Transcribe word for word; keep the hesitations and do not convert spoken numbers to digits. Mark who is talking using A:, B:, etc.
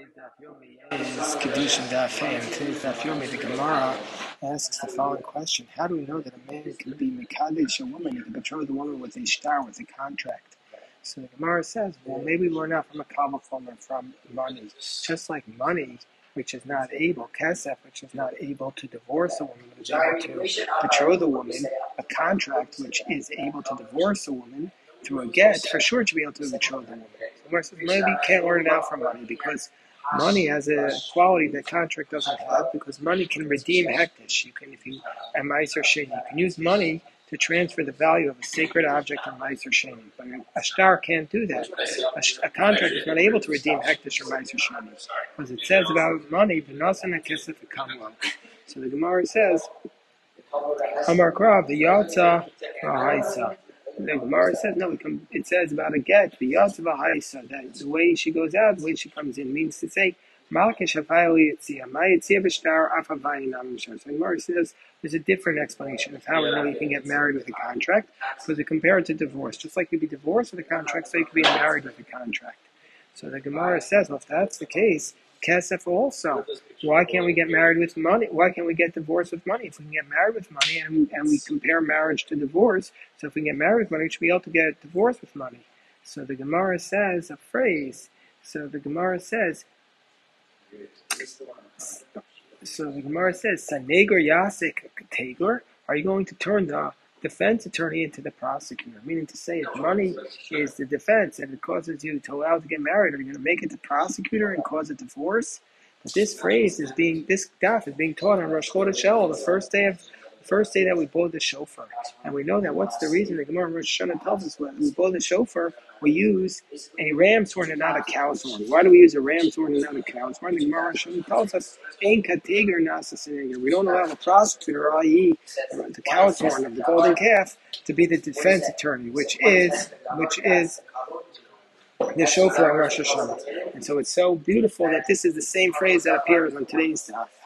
A: Daf Yomi is Kedushin Daf Hey, and today's Daf Yomi, the Gemara asks the following question: how do we know that a man can be Mekadesh a woman, he can betroth a woman with a shtar, with a contract? So the Gemara says, well, maybe we're not from a Kabbalah or from money. Just like money, which is not able, Kesef, which is not able to divorce a woman, but is able to betroth a woman, a contract which is able to divorce a woman through a get, for sure to be able to betroth a woman. So maybe you can't learn it out from money, because money has a quality that contract doesn't have, because money can redeem hektish. You can, if you, and Meiser Sheni, you can use money to transfer the value of a sacred object in Meiser Sheni. But a shtar can't do that. A, a contract is not able to redeem hektish or Meiser Sheni. Because it says about money, v'nasan hakesef v'kamlo. So the Gemara says, Amar Krav, the Yatza Rahaisa. The Gemara says, no, it, come, it says about a get, the Yatza Rahaisa, that the way she goes out, the way she comes in, means to say, Malkish Hafayli Yitzia, My Yitzia B'shtar Afavayi Nam Mishar. So the Gemara says, there's a different explanation of how we know you can get married with a contract, because it compared to divorce. Just like you could be divorced with a contract, so you could be married with a contract. So the Gemara says, well, if that's the case, Kesef also. Why can't we get married with money? Why can't we get divorced with money? If we can get married with money and, and we compare marriage to divorce, so if we can get married with money, we should be able to get divorced with money. So the Gemara says a phrase. So the Gemara says, so the Gemara says, Sanegar Yasik Tagor, are you going to turn the defense attorney into the prosecutor? Meaning to say, if money is the defense and it causes you to allow to get married, are you going to make it the prosecutor and cause a divorce? But this phrase is being, this daf is being taught on Rosh Chodesh Elul, the first day of, the first day that we blow the shofar. And we know that what's the reason? The Gemara in Rosh Hashanah tells us when we blow the shofar, we use a ram's horn and not a cow's horn. Why do we use a ram's horn and not a cow's horn? The Gemara in Rosh Hashanah tells us, Ein kateger nasa seneger. We don't allow the prosecutor, that is, the cow's horn of the golden calf, to be the defense attorney, which is, which is the shofar on Rosh Hashanah. And so it's so beautiful that this is the same phrase that appears on today's daf.